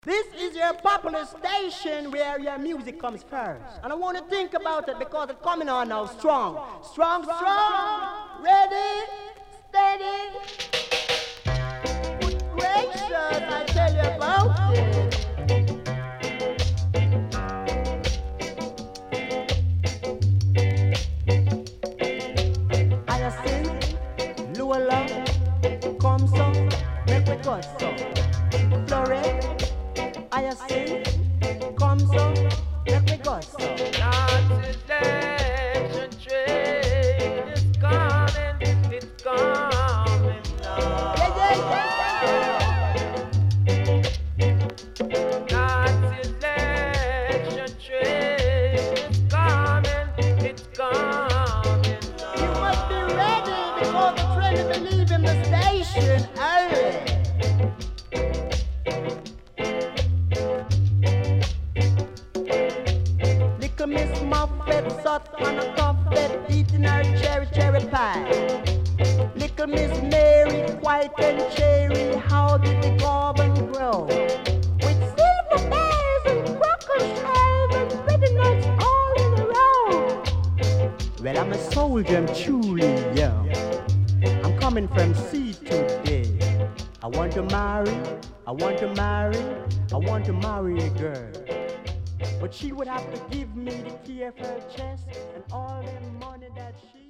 This is your popular station where your music comes first. And I want to think about it because it's coming on now strong. Strong, strong. Ready, steady. Good gracious, I tell you about it. Hyacinth, Luella, come so, make we go so. Florette, Hyacinth, come so, make me go so. Nazi selection train is coming, it's coming now. Yeah, Nazi selection train is coming, it's coming now. you must be ready because the train is leaving the station early. Little Miss Muffet sat on a tuffet eating her cherry pie. Little Miss Mary, white and cherry, how did the garden grow? With silver bells and cracker shells and pretty nuts all in a row. Well, I'm a soldier, I'm truly young. I'm coming from sea today. I want to marry, I want to marry, I want to marry a girl. But she would have to give me the key of her chest and all the money that she